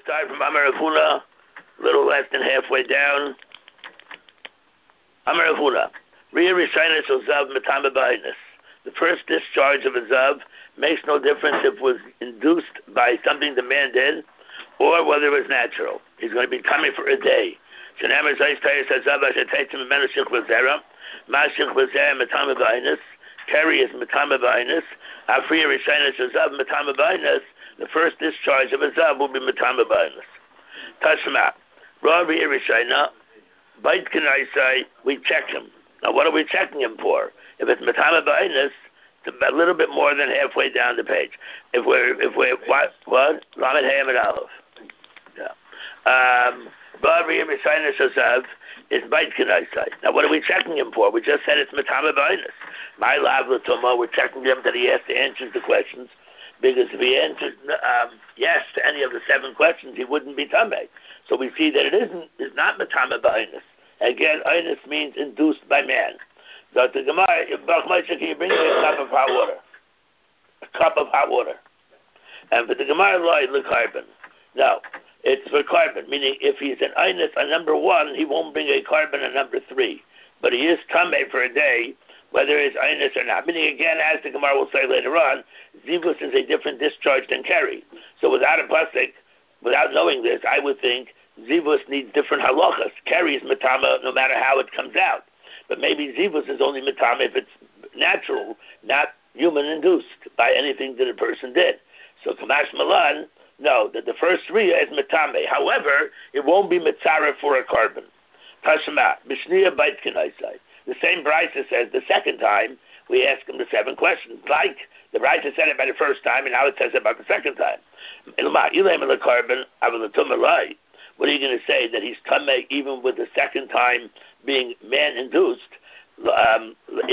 start from Amar Rav Huna, a little less than halfway down. Amar Rav Huna, Riyah Rishayna Shel Zav Matama B'Ainus. The first discharge of a Zav makes no difference if it was induced by something the man did or whether it was natural. He's going to be coming for a day. Shenamar Zayis Tayis HaZav Asher Teitzim Mimenu Shich V'Zera Ma Shich V'Zera Matama B'Ainus. Keri is Matama B'Ainus. Afriya Rishayna Shel Zav Matama B'Ainus. The first discharge of a Zav will be Matama B'Ainus. Tashma. Rav Riyah Rishayna. Bait K'naisai. We check him. Now what are we checking him for? If it's Matama B'Ainus, it's a little bit more than halfway down the page. If we're what? Lamed Hey Amid Aleph. Yeah. Rav Riyah Rishayna Shel Zav is Bait K'naisai. Now what are we checking him for? We just said it's Matama B'Ainus. My Lav L'Tumah, we're checking him that he has to answer the questions, because if he answered yes to any of the 7 questions, he wouldn't be Tameh. So we see that it's not Matama B'Ainus. Again, Ainus means induced by man. So the Gemara, Baruch Moshe, can you bring me a cup of hot water? A cup of hot water. And for the Gemara, the carbon. No, it's for carbon, meaning if he's an Ainus on number 1, he won't bring a carbon on number 3. But he is Tameh for a day, whether it's Ainus or not. Meaning, again, as the Gemara will say later on, Zivus is a different discharge than Keri. So without a pasuk, without knowing this, I would think Zivus needs different halachas. Keri is Matama no matter how it comes out. But maybe Zivus is only Matama if it's natural, not human-induced by anything that a person did. So Kamash Malan, no, that the first Riyah is Matame. However, it won't be Mitzareh for a carbon. Tashma, Bishniya Bait K'naisai. The same Brisa says the second time we ask him the 7 questions. Like the Brisa said it by the first time, and now it says it about the second time. What are you going to say, that he's Tameh even with the second time being man-induced? But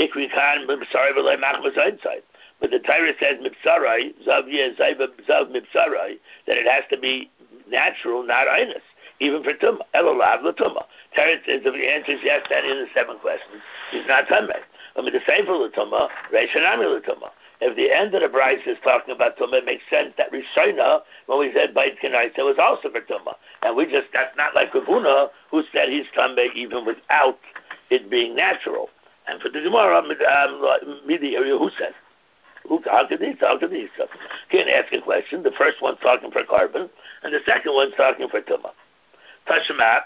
the Torah says Mipsarai, Zav Mipsarai, that it has to be natural, not Ainus, even for Tumah. Elolav L'Tumah. Torah says if he answers yes to any of the 7 questions, he's not Tameh. I mean, the same for L'Tumah, Reishanami L'Tumah. If the end of the Bryce is talking about Tumah, it makes sense that Rishayna, when we said Bait K'naisai, was also for Tumah. And that's not like Rav Huna, who said he's Tameh even without it being natural. And for the Gemara, who said? How could these? Can't ask a question. The first one's talking for carbon, and the second one's talking for Tumah. Tashmat,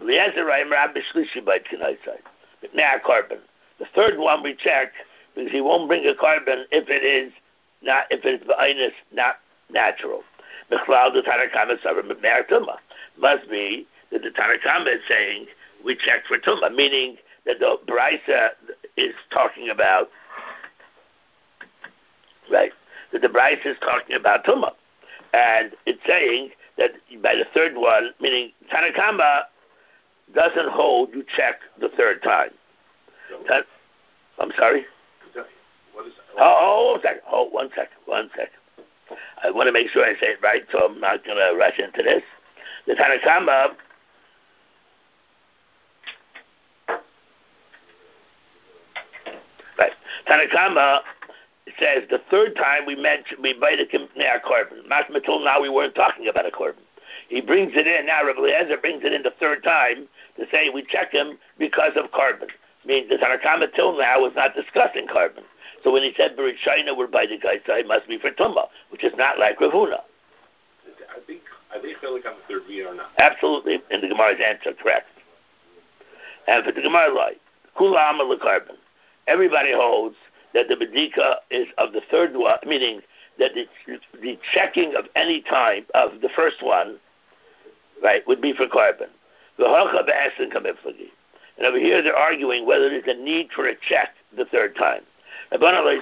now carbon. The third one we check, because he won't bring a carbon if it's Ainus, not natural. Must be that the Tanakama is saying we check for Tumah, meaning that the Brisa is talking about, right? That the Brisa is talking about Tumah, and it's saying that by the third one, meaning Tanakama doesn't hold you check the third time. I'm sorry. What is that? One second. I want to make sure I say it right, so I'm not going to rush into this. The Tanakama Tanakama says the third time we baited him near carbon. Until now we weren't talking about a carbon. He brings it in now. Rabbi Eliezer brings it in the third time to say we check him because of carbon. Means the Tanakama till now was not discussing carbon. So when he said Bereshayna we're by the guy, it must be for Tumah, which is not like Rav Huna. I think they're like on the third Riyah or not. Absolutely, in the Gemara's answer, correct. And for the Gemara, like Kula Amal carbon, everybody holds that the Bedika is of the third one, meaning that the checking of any time of the first one, right, would be for carbon. And over here they're arguing whether there's a need for a check the third time. That's when we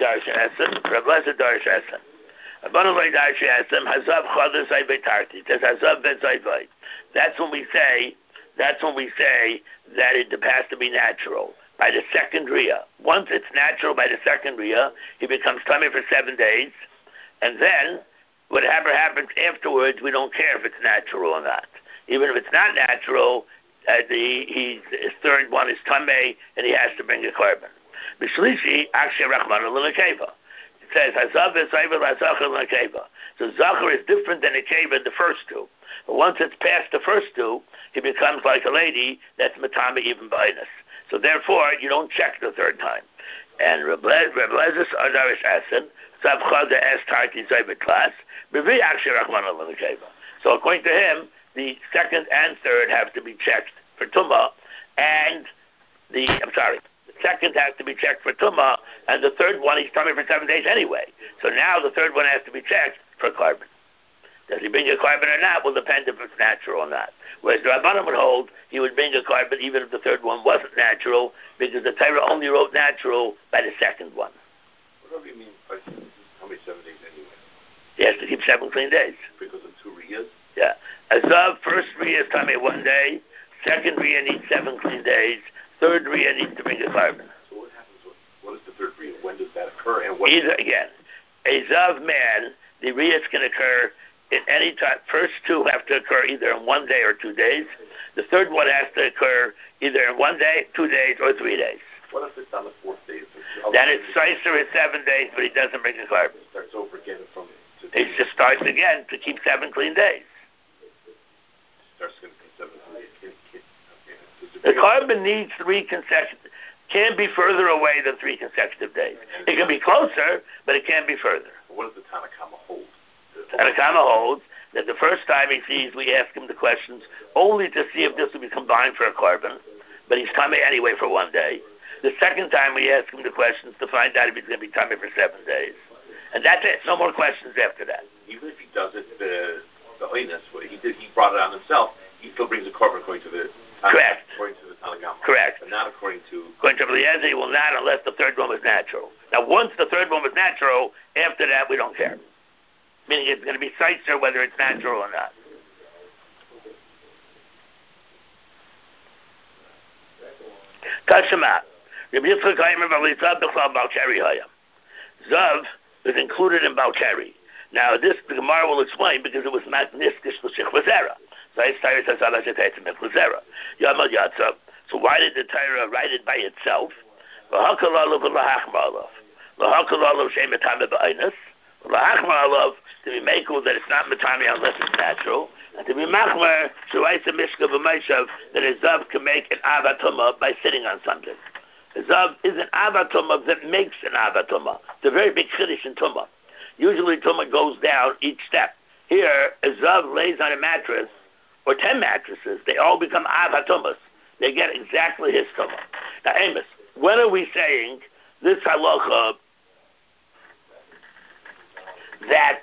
say that it has to be natural. By the second Riyah. Once it's natural by the second Riyah, he becomes tummy for 7 days, and then whatever happens afterwards, we don't care if it's natural or not. Even if it's not natural, his third one is tummy, and he has to bring a carbon. B'shlishi, akshay rachman l'lekeva. says Hazav is Zayva Lazachar Lakeva. So Zachar is different than a Keva in the first two. But once it's past the first two, he becomes like a lady that's Matama even Bainas. So therefore, you don't check the third time. And Reblezus Adarish Asen, Zav Chada Es Tarti Zayva class, Bevi Akshir Rachmana Lakeva. So according to him, the second and third have to be checked for Tumah, and the second has to be checked for Tumah, and the third one he's coming for 7 days anyway. So now the third one has to be checked for carbon. Does he bring a carbon or not will depend if it's natural or not. Whereas the Rabbanim would hold he would bring a carbon even if the third one wasn't natural, because the Torah only wrote natural by the second one. What do you mean by how many 7 days anyway? He has to keep 7 clean days. Because of 2 riyas? Yeah. Azav, first riyah is tummy 1 day, second riyah needs 7 clean days, third riyah needs to bring a carbon. So what happens? What is the third riyah? When does that occur? And what? Either, again, Azav man, the riyahs can occur in any time. First 2 have to occur either in 1 day or 2 days. The third one has to occur either in 1 day, 2 days, or 3 days. What if it's on the 4th day? Then it's Sicer is 7 days, but he doesn't bring a carbon. It starts over again from. He just starts again to keep 7 clean days. Starts going to be 7 clean days. The carbon needs 3 consecutive. Can't be further away than 3 consecutive days. It can be closer, but it can't be further. What does the Tanakama hold? Tanakama holds that the first time he sees, we ask him the questions only to see if this will be combined for a carbon, but he's tummy anyway for 1 day. The second time we ask him the questions to find out if he's going to be tummy for 7 days. And that's it. No more questions after that. Even if he does it, the Oinus, he brought it on himself, he still brings a carbon according to the Correct. According to the Tanakama. Correct. But not according to Eliezer, he will not unless the third one was natural. Now, once the third one was natural, after that we don't care. Meaning it's going to be Sicer whether it's natural or not. Tashema. Zav is included in Balcheri. Now, this the Gemara will explain because it was magnistish to Shechvazera. So why did the Torah write it by itself? To be makel that it's not matami unless it's natural, and to be machmer shuaisa mishka v'meishav that a zav can make an avatuma by sitting on something. A zav is an avatuma that makes an avatuma. It's a very big chiddush in tumah. Usually tumah goes down each step. Here, a zav lays on a mattress or 10 mattresses. They all become avatumas. They get exactly his tumah. Now, Amos, when are we saying this halacha that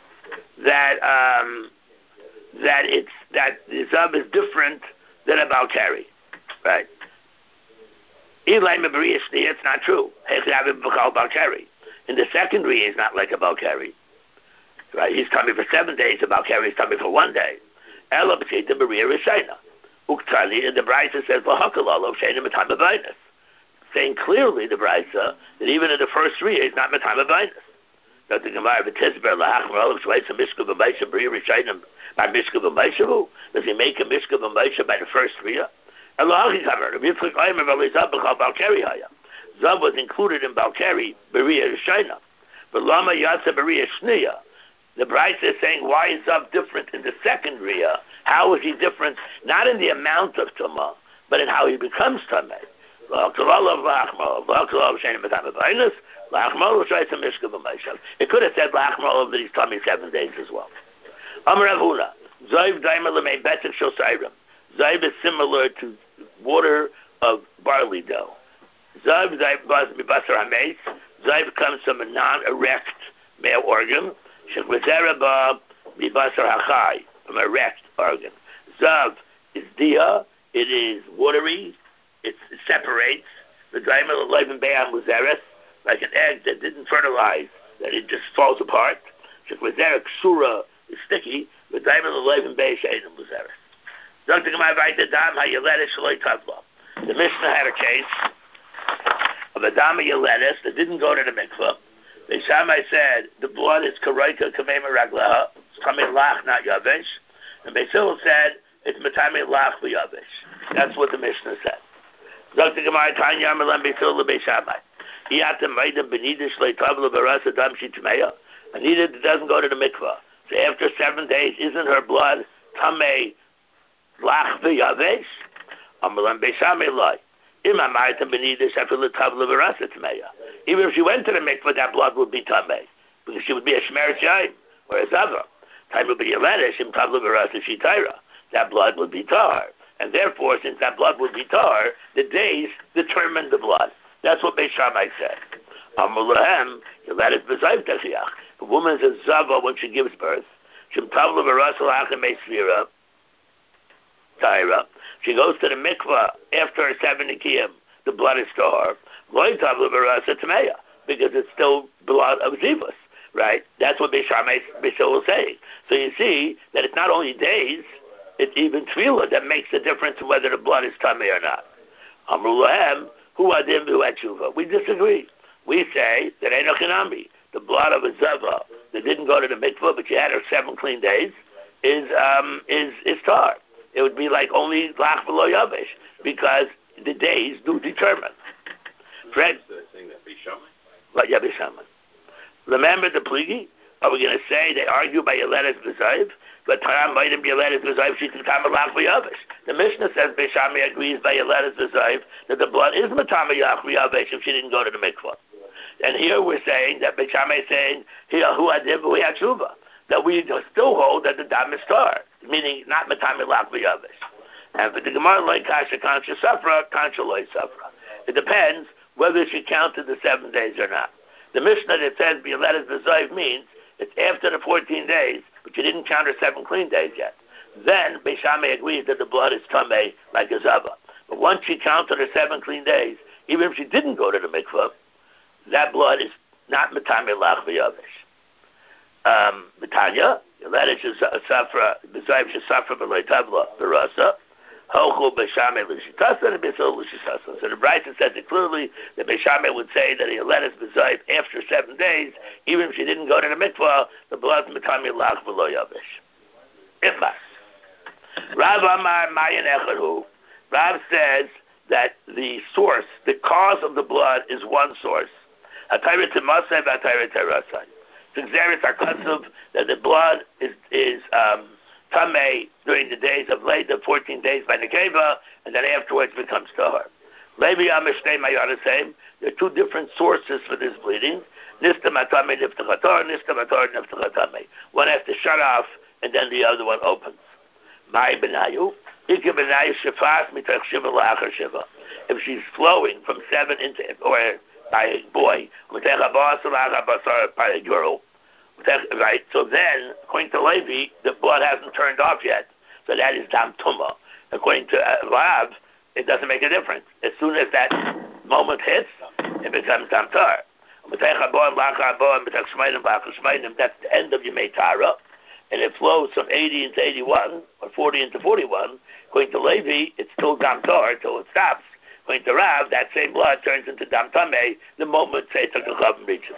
the zav is different than a balkari, right? It's not true. In the second riyah, he's not like a balkari, right? He's coming for 7 days. A balkari is coming for 1 day. Ela b'sheita b'riyah rishayna. Uktali, and the Brisa says v'hakalalo shayna m'tayim b'bainus, saying clearly the Brisa that even in the first riyah, he's not m'tayim b'bainus. Does he make a mishka b'meisha by the first riyah? Zav was included in Balkari, Beria Rishayna. But Lama Yatsa Beria Shniya. The Brisa is saying, why is Zav different in the second riyah? How is he different, not in the amount of Tumah, but in how he becomes Tameh? It could have said Lachmal that he's tummy 7 days as well. Amar Avuna, Zayv Daimer Lemei Betzek Shel Sairim. Zayv is similar to water of barley dough. Zayv Basar HaMeis. Zayv comes from a non-erect male organ. Shechvazera Ba Basar HaChai, from an erect organ. Zav is dia. It is watery. It separates. The Daimer Levin Be'am Muzeres, like an egg that didn't fertilize, that it just falls apart. Shechvazera Ksura is sticky. The Daimer Levin Be'am Muzeres. The Mishnah had a case of a Dama Yeledes that didn't go to the mikveh. The Shammai said the blood is Karaika Kamema Raglaha, it's coming Lach, not Yavish. And Basil said it's Matami Lach for Yavish. That's what the Mishnah said. Anita doesn't go to the mikvah. So after 7 days, isn't her blood tamei lach v'yavesh? Amalam beishamei loy. Even if she went to the mikvah, that blood would be tamei, because she would be a shmeres yaim or a zava. Time would be yeledesh im tavla v'rasa shitayra. That blood would be tar, and therefore, since that blood would be tar, the days determine the blood. That's what Beis Shammai said. Amulahem yeledesh b'zayv techiach. The woman is a zava when she gives birth. Shim tavla v'rasa lachem meisvira. Taira. She goes to the mikvah after her 7 nikiyim. The blood is tar. Loy tavla v'rasa tmeya, because it's still blood of zivus, right? That's what Beis Shammai was saying. So you see that it's not only days, it's even tefillah that makes the difference in whether the blood is tamei or not. Amru lahem hu adim v'hu atshuva. We disagree. We say that enochinami, the blood of a zava that didn't go to the mikvah but she had her 7 clean days, is tar. It would be like only lach v'lo yavesh, because the days do determine. Fred? Saying that Beis Shammai? What, yeah, Beis Shammai. Remember the pligi? Are we going to say they argue by Yeledes B'Zayv? But Taram might be Yeledes B'Zayv, she can come lach v'yavesh. The Mishnah says Beis Shammai agrees by Yeledes B'Zayv that the blood is matama lach v'yavesh if she didn't go to the mikvah. And here we're saying that Beis Shammai is saying, here, hu adiv v'hu yatshuva, that we still hold that the dam is tar, meaning not matame lach v'yavesh. And for the Gemara, like kasha kansha safra, kansha loy safra. It depends whether she counted the 7 days or not. The Mishnah that says b'yeledes b'zayv means it's after the 14 days, but you didn't count her 7 clean days yet. Then Beis Shammai agrees that the blood is tamei like a zava. But once she counted her 7 clean days, even if she didn't go to the mikvah, that blood is not matame lach v'yavesh. B'tanya, Yeledes safra b'zayv shesafra b'loy tavla b'rasa. So the Brisa says it clearly that Beis Shammai would say that he let us b'zayv after 7 days, even if she didn't go to the mikvah, the blood matami lach v'lo yavesh. Ifas. Rav Amar Mayan Echadu. Rav says that the source, the cause of the blood is one source. Hatayra Timasai v'Hatayra Terasai. It's Xeris HaKatsuv that the blood is tamei during the days of the 14 days by nekeva, and then afterwards becomes tahar. Levi Amishtei Mayarasem. There are 2 different sources for this bleeding. Nista matame niftachator, nista mator niftachatamei. One has to shut off, and then the other one opens. Mai benayu. Ike benayu shefas mitach shiva la'achar shiva. If she's flowing from 7 into, or by a boy, mitach habasar la'achar basar by a girl, right? So then, according to Levi, the blood hasn't turned off yet. So that is dam tumah. According to Rav, it doesn't make a difference. As soon as that moment hits, it becomes dam tar. That's the end of Yemei Tara, and it flows from 80 into 81, or 40 into 41. According to Levi, it's still dam tar until it stops. According to Rav, that same blood turns into dam tameh the moment Tzeitzak HaChavim reaches.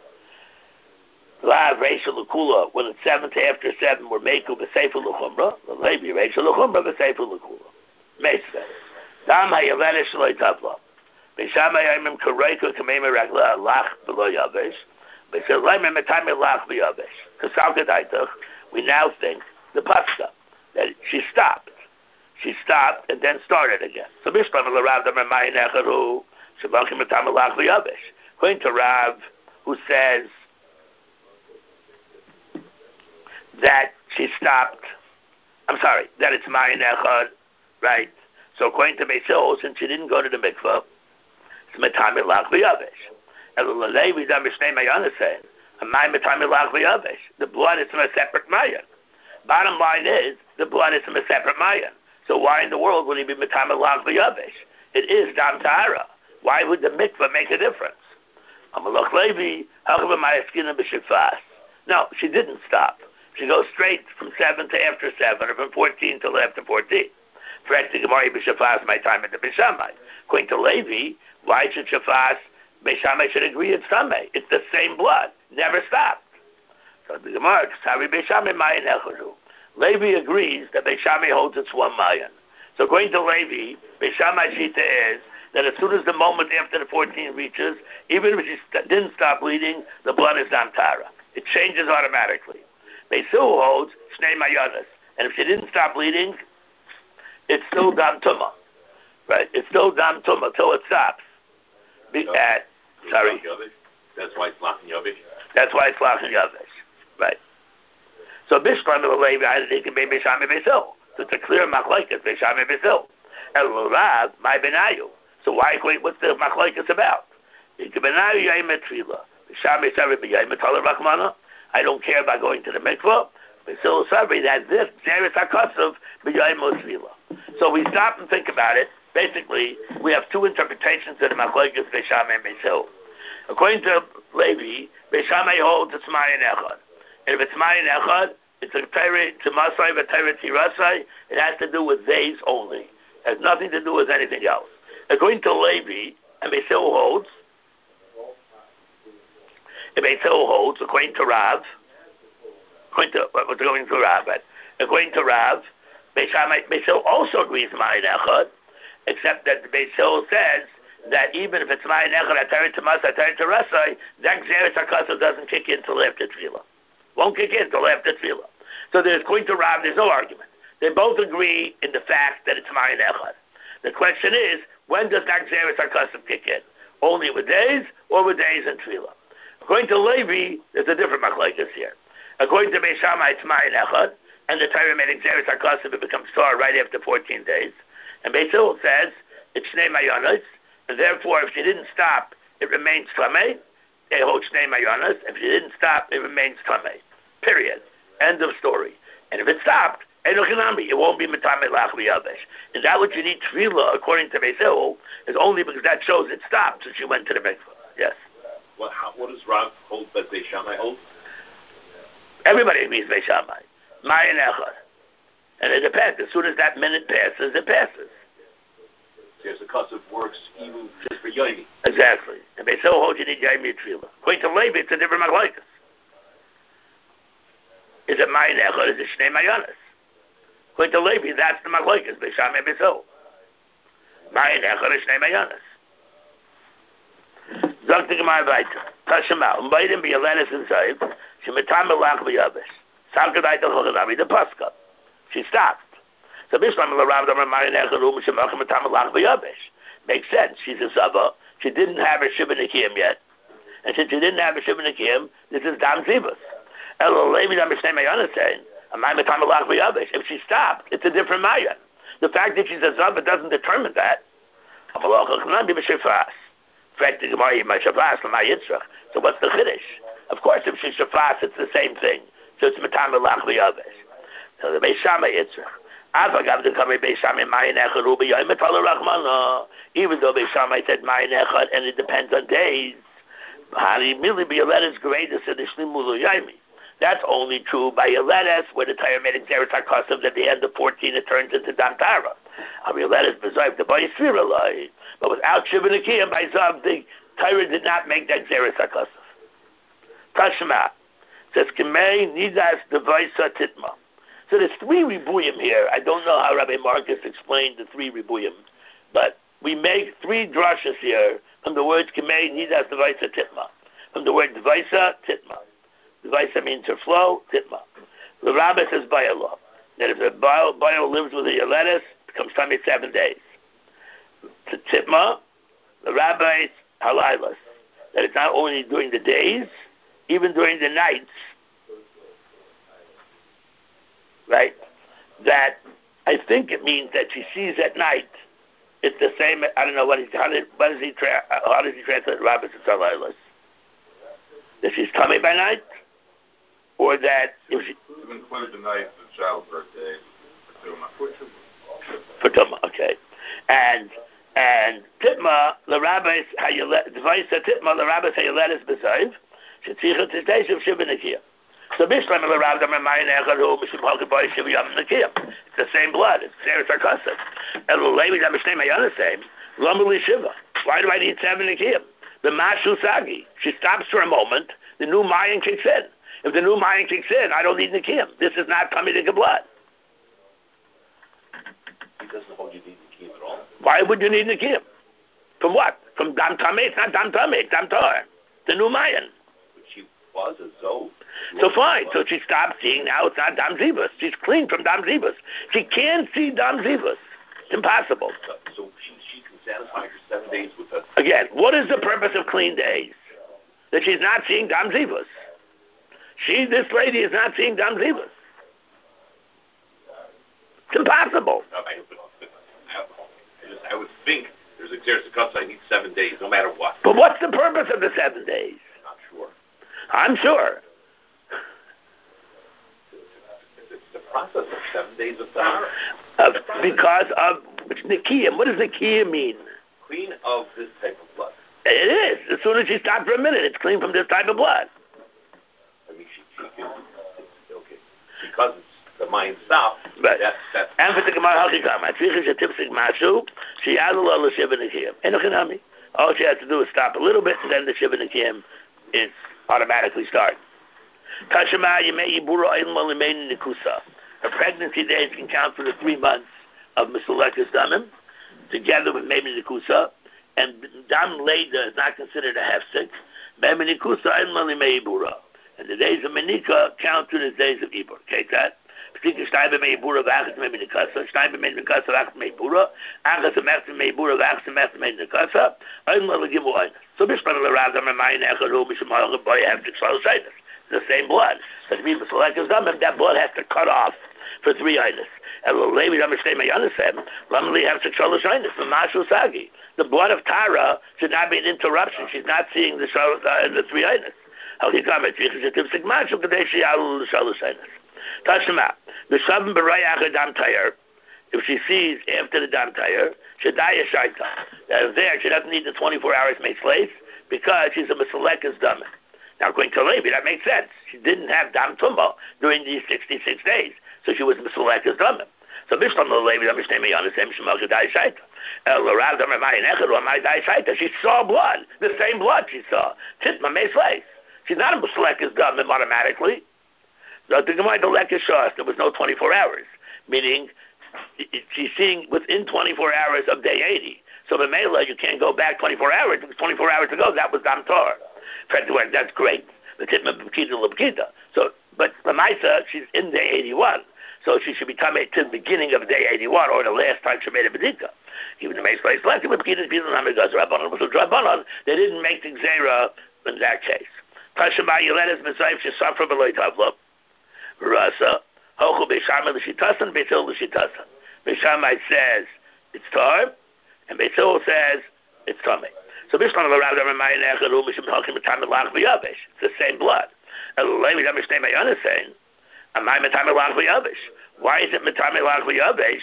Lav Reisha L'Kula, when it's 7 to after 7, we're Meiku B'Sefer L'Chumra, the Levi Reisha L'Chumra B'Sefer L'Kula. Meisveh. Dam HaYavelish L'Oy Tavla. Beis Shammai Yomim Kareiku Kameimah Ragla Lach V'Lo Yavesh. Beis Shammai Metame Lach V'Yavesh. Kasal we now think the Pascha, that she stopped. She stopped and then started again. So Mishlam L'Rav Damar Mayin Echaru Shabachim Metame Lach V'Yavesh. According to Rav, who says that she stopped, that it's Mayin Echad, right? So according to Beis Hillel, since she didn't go to the mikvah, it's Metame Lach V'Yavesh. And Levi Dam Mishnei Mayana said, Metame Lach V'Yavesh. The blood is from a separate Mayan. Bottom line is, the blood is from a separate Mayan. So why in the world would he be Metame Lach V'Yavesh? It is Dam Tahara. Why would the mikvah make a difference? Amalach Levi, Hakav Mayaskin B'Shifas. No, she didn't stop. She goes straight from 7 to after 7, or from 14 till after 14. Correct the Gemara B'Shafas, my time at the Beis Shammai. According to Levi, why should Shafas, Beis Shammai should agree it's Tamei? It's the same blood, never stopped. So the Gemara, Ksavi Beis Shammai Mayan Echadu. Levi agrees that Beis Shammai holds it's one Mayan. So according to Levi, Beis Shammai Shita is that as soon as the moment after the 14 reaches, even if she didn't stop bleeding, the blood is dam tara. It changes automatically. Beisil holds shnei mayonis, and if she didn't stop bleeding, it's still dam tuma, right? It's still dam tuma till it stops. Sorry. That's why it's lachin yavish. That's why it's lachin yavish, right? So Bishlam of Levi, I think it may be Shami Beisil. So it's a clear machlokes Shami Beisil. El Rav, my benayu. So why equate what's the machlokes about? I don't care about going to the mikvah. That's this. So we stop and think about it. Basically, we have two interpretations of the machlokes Beishamai and Beisil. According to Levi, Beishamai holds it's Mayan Echad. And if it's Mayan Echad, it's a Torah to Masai, a Torah Tirasai. It has to do with days only. It has nothing to do with anything else. According to Levi, and Beisil holds, according to Rav, according to Rav, Beisil also agrees Mayan Echad, except that Beisil says that even if it's Mayan Echad, Atari to Masai, Atari to Rasai, that Gzeres HaKasav doesn't kick in till after Tefillah. Won't kick in till after Tefillah. So according to Rav, there's no argument. They both agree in the fact that it's Mayan Echad. The question is, when does that Gzeres HaKasav kick in? Only with days or with days and Tefillah? According to Levi, there's a different machlokes here. According to Beishamai, it's Mayan Echad, and the Torah made Gzeres HaKasav, it becomes Torah right after 14 days. And Beisil says it's Shnei Mayonos, and therefore if she didn't stop, it remains Tamei. They hold Shnei Mayonos. If she didn't stop, it remains Tamei. Period. End of story. And if it stopped, it won't be Metamei Lach V'Yavesh. Is that what you need Tefillah, according to Beisil, is only because that shows it stopped since she went to the mikvah. Yes. What does Rav hold that Beishamai hold? Everybody agrees Beishamai. Mayan Echad. And it depends. As soon as that minute passes, it passes. There's a Kasav works even just for Yomi. Exactly. And Beisil holds you need Yomi Tefillah. According to Levi, it's a different machlokes. Is it Mayan Echad? Is it Shnei Mayonos? According to Levi, that's the machlokes. Beishamai and Beisil. Mayan Echad is Shnei Mayonos. Zog the Gemara weiter. Tashema. Beidem be Yelenis inside. She metam Lach V'Yavesh. Samkadai Del Choganami the Pascha. She stopped. So Bishlam Rav Damar Mayan Echad Shemach metam Lach V'Yavesh. Makes sense. She's a Sava. She didn't have her Shibud Nikim yet. And since she didn't have her Shibud Nikim, this is Dam Zivas. If she stopped, it's a different Mayan. The fact that she's a Zava doesn't determine that. So what's the Chiddush? Of course, if she's Shafas, it's the same thing. So it's Matam Lach V'Yavesh. So the Beis Shammai Yitzchak. Even though Beis Shammai said Mayan Echad, and it depends on days, that's only true by Yeledes, where the Torah made Gzeres HaKasav at the end of 14, it turns into Dam Tara. Yeledes B'Zav, the B'Yis Firalai. But without Shibud Nikim, by Zav, the Torah did not make that Gzeres HaKasav. Tashma says, K'mei Nidas Devaisa Titma. So there's three Ribuyim here. I don't know how Rabbi Marcus explained the three Ribuyim, but we make three drashas here from the words K'mei Nidas Devaisa Titma. From the word Devaisa Titma. Devaisa means to flow, Titma. The Rabbi says Bayallah, that if the Bayal lives with a Yeledes, it becomes 27 days. To Titma, the Rabbi's Halailas, that it's not only during the days, even during the nights, right? That I think it means that she sees at night. It's the same. I don't know how does he translate Rabbi's Halailas? That she's coming by night, or that if she include the night of childbirth day for Tuma, okay, and Titma the rabbis how you let device Titma the rabbis how you let us beside Shetzicha Tzitei Shiv Shibud Nikim. So Bishlam the Rav Damar Mayan Echad Mishum Halka Boy Shiv Yom Nikim. It's the same blood. It's Gzeres HaKasav. And Levi Damar Shnei Mayan same Lamali Shiva. Why do I need 7 Nikim? The Mashu Sagi. She stops for a moment. The new Mayan kicks in. If the new Mayan kicks in, I don't need Nikim. This is not Talmidik blood. He doesn't hold you need Nikim at all. Why would you need Nikim? what? From Dam Tameh? It's not Dam Tameh, it's Dam Tar. The new Mayan. But she was a Zoe. So fine. So she stopped seeing. Now it's not Dam Zivus. She's clean from Dam Zivus. She can't see Dam Zivus. It's impossible. So she can satisfy her 7 days with us. Again, what is the purpose of clean days? That she's not seeing Dam Zivus. This lady is not seeing Dam Zivus. It's impossible. I would think there's a Xeris Akasa. I need 7 days, no matter what. But what's the purpose of the 7 days? Not sure. I'm sure. It's the process of 7 days of Tahara. Because of Nikiyim. What does Nikiyim mean? Clean of this type of blood. It is. As soon as she stopped for a minute, it's clean from this type of blood. I mean, she can. Okay. Because the mind stopped. Right. That's and for the Gemara Hakikama, she has a little Shiva Nikiyim. Enochinami. All she has to do is stop a little bit, and then the Shiva Nikiyim is automatically starting. Tashima Yemei Ibura Ilma Limein Nikusa. Her pregnancy days can count for the 3 months of Misalekas Damim, together with Meimin Nikusa, and Dam Leda is not considered a hefsek. Meimin Nikusa Ilma Limei Ibura. And the days of Menika count to the days of Ibur. Okay, that? Because Steiber Mei Ibura Vachas Meimin Nikasa, Steiber Mei Nikasa Vachas Mei Ibura, Achas Mechta Mei Ibura Vachas Mechta Mei Nikasa, Ilma Legimu Einas. So Bishpan Leradam and Mayin Echaru Mishamal Boy hefsek Shal Shainas. The same blood. But means Misalekas Damim, that blood has to cut off for 3 Einas. And Levi Rameshtei Mayanasem, Lamli hefsek Shal Shainas, the Mashu Sagi. The blood of Tara should not be an interruption. She's not seeing the 3 Einas. Tashima, the Shabbat Barayach Dam Tayar, if she sees after the Dam Tayar, Shadaya Shaita. There, she doesn't need the 24 hours made slaves because she's a Misalekas Daman. Now, according to Levi, that makes sense. She didn't have Dam Tumba during these 66 days, so she was Misalekas Daman. So, Bishlam Levi, she saw blood, the same blood she saw. Titma made slaves. She's not a Misalekas Daman automatically. The Gemara Lekes Shas, there was no 24 hours, meaning she's seeing within 24 hours of day 80. So the Mela, you can't go back 24 hours. It was 24 hours ago. That was Dam Tar. That's great. So, but the Maisa, she's in day 81. So she should become to the beginning of day 81 or the last time she made a Bedika. Even the Maisa place, they didn't make the Gzera in that case. Tashima Yeledes Mizayif Shesafra Beloy Tavlo. Rasa, Hochu Beishamai L'Shitasan, Beisil L'Shitasan. Beishamai says it's Tar, and Beisil says it's Tamei. So Bishlam L'Rav Ramayin Echaru Mishim Hakim Metamid Lach V'Yavesh. It's the same blood. And Levi Damishnei Mayon is saying, Amai Metamid Lach V'Yavesh. Why is it Metamid Lach V'Yavesh?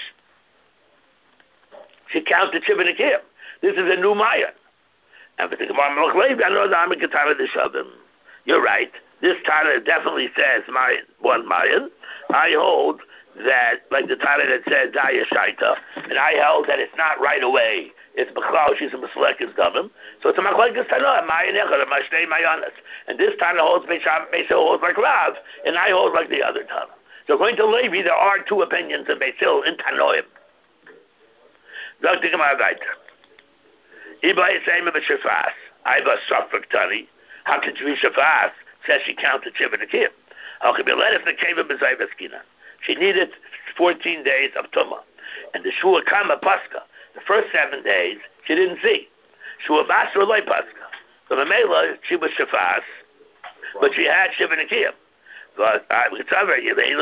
She counted Shiva Nikim. This is a new Mayan. And for the Gemara Melech Levi, I know the Amid Ketana D'Shavim. You're right. This Tana definitely says one Mayan. I hold that, like the Tana that says Daya Shaita, and I held that it's not right away. It's Bechlau, she's a Misalekas Damim. So it's a Machlekes Tana, Mayan Echad, Mashtei Mayanas. And this Tana holds Beisil holds like Rav, and I hold like the other Tana. So according to Levi, there are 2 opinions in Beisil in Tanoim. Dr. Gemara Vaiter. Iba Yisayim B'Shafas. I have a Suffolk Tani. How could you be Shafas? Says she counted Shiva Nikim. How could be led if the cave of Bezayvaskina? She needed 14 days of Tumah. And the Shua Kama Pascha, the first 7 days, she didn't see. Shua Basra Loi Pascha. So the Mela, she was Shafas, but she had Shiva Nikim. But it's over.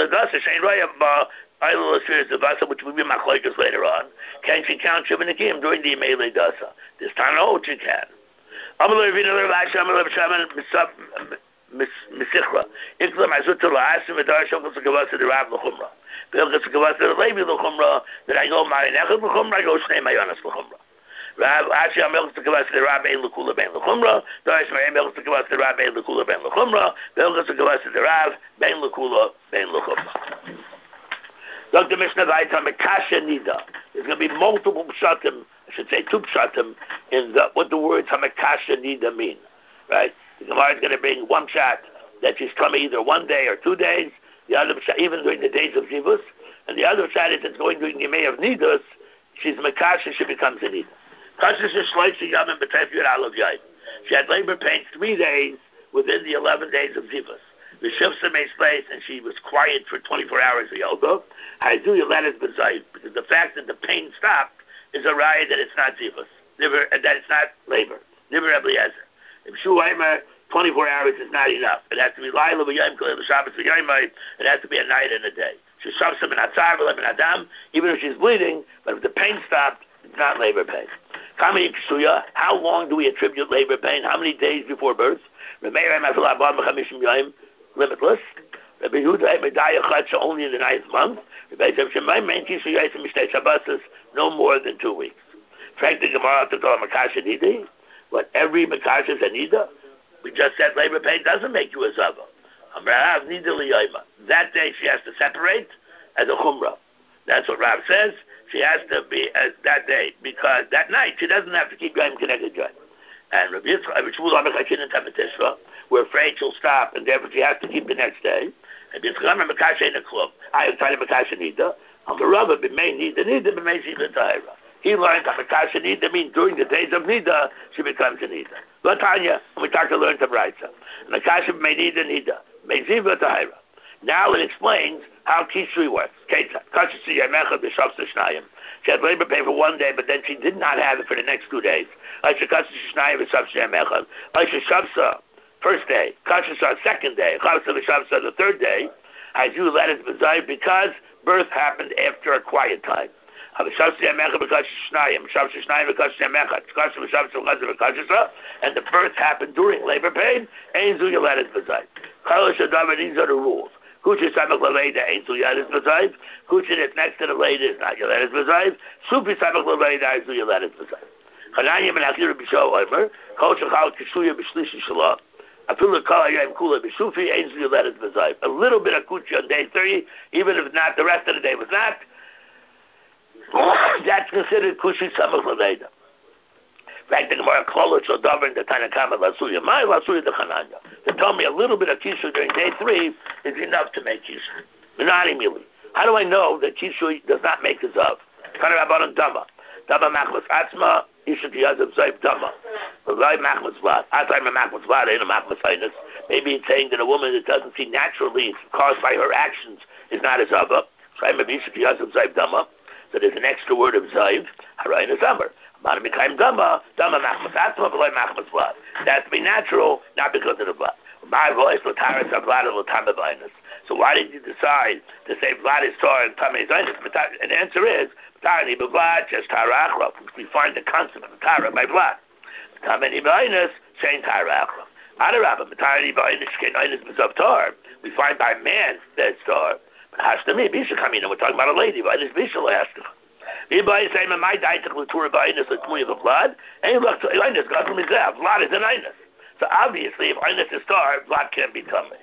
Which will be Machlekes later on. Can she count Shiva Nikim during the Mele Dasa? This time, no, she can. Misichra. Ikla Mazuta La'asim Medar Shokos Gavasa the Rav L'Chumra. Bilgas Gavasa the Levi L'Chumra, that I go Marin Echad L'Chumra, I go Shnei Mayonas L'Chumra. Rav Ashi Amelchus Gavasa the Rav Ein L'Kula Ben L'Chumra, Darish Marim Melchus Gavasa the Rav Ein L'Kula Ben L'Chumra, Bilgas Gavasa the Rav Ben L'Kula Ben L'Chumra. Dr. Mishnah Vaita Mekasha Nida. There's going to be multiple pshatim, I should say 2 pshatim, in what the words Hamekasha Nida mean. Right? The Gemara is going to bring one pshat that she's coming either 1 day or 2 days, the other pshat, even during the days of Zivus, and the other pshat is it's going during the Yemei of Nidus, she's Mekasha, she becomes a Nida. She had labor pains 3 days within the 11 days of Zivas. The shifts in place, and she was quiet for 24 hours. Because the fact that the pain stopped is a riot that it's not Zivas, that it's not labor. Niver Eliezer. If Shuaimer 24 hours is not enough. It has to be Laila v'Yom Kol Shabbos v'Yom. It has to be a night and a day. She's Shavsam and Atzar v'Lem and Adam. Even if she's bleeding, but if the pain stopped, it's not labor pain. Kami Ksuya. How long do we attribute labor pain? How many days before birth? Limitless. Rabbi Yehuda only in the 9th month. No more than 2 weeks. Frank the Gemara to call Makasha Nidi. But every Makasha is a Nida. We just said labor pain doesn't make you a Zava. That day she has to separate as a Chumrah. That's what Rav says. She has to be that day, because that night she doesn't have to keep Yom connected Yom. And Rabbi Yitzchak, we're afraid she'll stop, and therefore she has to keep the next day. And Yitzchak Makasha in a club. I am trying to Makasha Nida. The Rava b'mei Nida b'mei Ziva Tahira. He learned that Makasha Nida means during the days of Nida, she becomes a Nida. Latanya, and we start to learn to write some. Makasha b'mei Nida, b'mei Ziva Tahira. Now it explains how Kishrei works. She had labor pain for 1 day, but then she did not have it for the next 2 days. First day, second day, the third day, because birth happened after a quiet time. And the birth happened during labor pain. These are the rules. Kuchin Samach Laleda ain't so Yadis Bazaib. Kuchin is next to the lady is not Yadis Bazaib. Sufi Samach Laleda is so Yadis Bazaib. Chananya Ben Akira Bisho Omer. Coach Chal Kishuya Bishlishi Shalah. Apula Kala Yam Kula Bishufi ain't so Yadis Bazaib. A little bit of Kuchi on day 3, even if not the rest of the day was not. That's considered Kushi Samach Laleda. In fact, the Gemara Klolich or Dover the Tanakama Lasuya. My Lasuya the Chananya. To tell me a little bit of Kishu during day 3 is enough to make Kishu. Not immediately. How do I know that Kishu does not make a Zav? Kind of about Dama. Dama Machmas Atzma, Ishak Yazab Zaib Dama. Zaib Machmas Vlad. Atayim Machmas Vlad, ain't a Machmas Heinus. Maybe it's saying that a woman that doesn't see naturally, it's caused by her actions, is not a Zava. So I'm a Ishak Yazab Zaib Dama. So there's an extra word of Zaib, Harayin Summer. It has to be natural, not because of the blood. So why did you decide to say blood is Torah and Tamei Zaynis? And the answer is, we find the concept of Tara by blood. We find by man that it's Torah. We're talking about a lady. Everybody saying, "My diet of Torah is the blood." And look, Einus got from Mizah. Blood is an Einus. So obviously, if Einus is Torah, blood can't be tummy.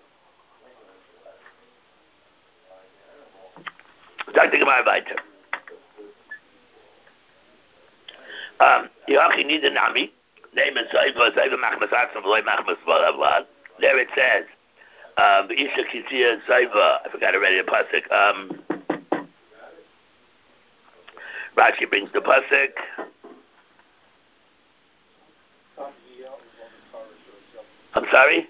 Dr. Gemara Weiter. Yochi need a nami. Name is Zayva Machmas Atzma V'Loy Machmas Vlad. There it says, Isha Kisiya Zayva. I forgot already the pasuk. Rashi brings the pasuk. I'm sorry?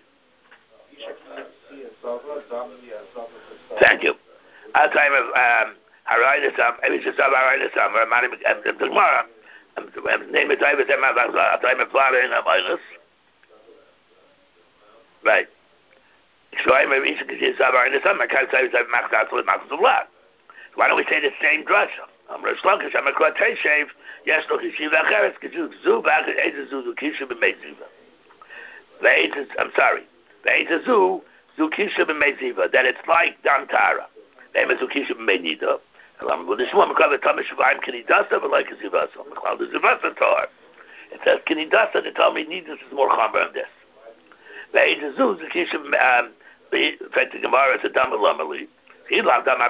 Thank you. At the time of Haraynisam, it was just Haraynisam, the Gemara, name is David at the time of Vlada in Abaylis. Right. So I'm a reason to see Haraynisam, I can't say it's Machzat with Machzat Vlad. Why don't we say the same drasha? I'm Rosh Lakish, I'm a Kratei Shev, yes, look, Yeshiva Acheres, Kizuk, Zubak, Eizazu, Zukisha, B'meiziva. I'm sorry. Eizazu, Zukisha, B'meiziva, that it's like Dam Tara. Name is Zukisha, B'meinida. Well, this one, McCall the Thomas Shavayim, Kinidasa, but like a Zivasa. McCall the Zivasa Tar. It says Kinidasa, they tell me Nidus is more Chamber than this. Eizazu, Zukisha, Fetty Gemara, it's a Dam Alamali. Even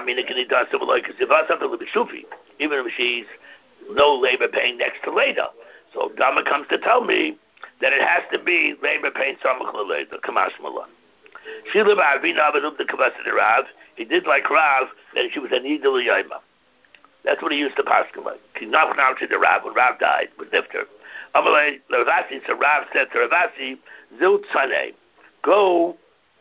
if she's no labor pain next to Leda. So Dama comes to tell me that it has to be labor pain Samach Leda, Kamash Malah. She lived Avina Avadub the Kavasa de Rav. He did like Rav that she was a Nida L'Yayma. That's what he used to paskin like. He knocked down to the Rav when Rav died with Nifter. Amalei Ravasi, so Rav said to Ravasi, Zil Tzane, go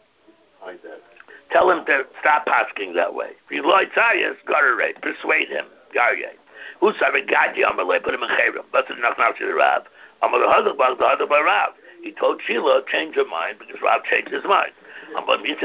tell him to stop pasking that way. If you like Tayas, Garare, persuade him. Garye. Who's having Gadi Amalei, put him in Chayrim. That's knock down to the Rav. Amalei Hadabag, the Hadabag Rav. He told Sheila, change her mind, because Rav changed his mind. If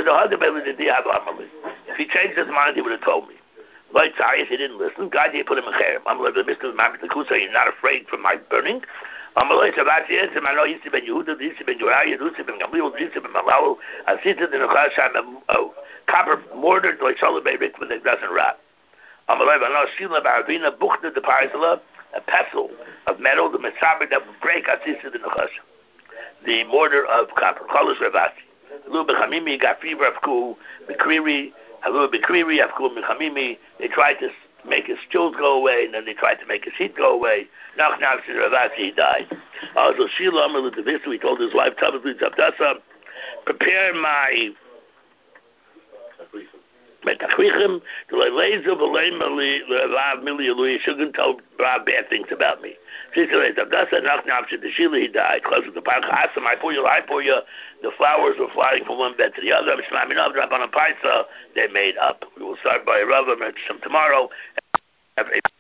he changed his mind, he would have told me. Like Tayas, he didn't listen. God, he put him in Chayrim. Amalei, Mr. Mamit Kusa, you're not afraid from my burning? Amalei Shabbat answered, I know Yisi ben Yehuda, Yisi ben Uriah, Yisi ben Gamliel, Yisi ben Malal, Asita the Nechasham, copper mortar, like Shalom Rik, when it doesn't rot. Amalei, I know Sheila Baravina, Buchta the Parizala, a pestle of metal, the Mitzaber that would break Asita the Nechasham, the mortar of copper. Cholos Ravasi. Halu Bechamimi got fever of Ku, Bekriri, Halu Bekriri of Ku, Bechamimi. They tried to make his chills go away, and then they tried to make his heat go away. Now Ravasi, he died. So Sheila Amal Devisu, he told his wife, Tabdasa, prepare my Tachrichim to Leizu Rav Mili shouldn't tell Rav bad things about me. She said, Tabdasa, the Sheila, he died. Close to the park. I pour you. The flowers were flying from one bed to the other. They made up. We will start by Rav tomorrow. Have a